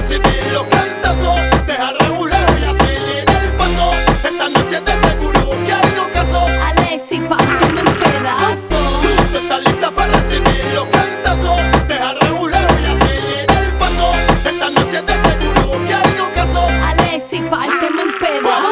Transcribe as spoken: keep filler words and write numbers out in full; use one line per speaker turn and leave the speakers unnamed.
recibir los cantazos. Deja el reguleo y acelera el paso. Esta noche te aseguro que hay no caso.
Alexis, párteme en pedazos.
Tú estás lista para recibir los cantazos. Deja el reguleo y acelera el paso. Esta noche te aseguro que hay no caso.
Alexis, párteme en pedazos.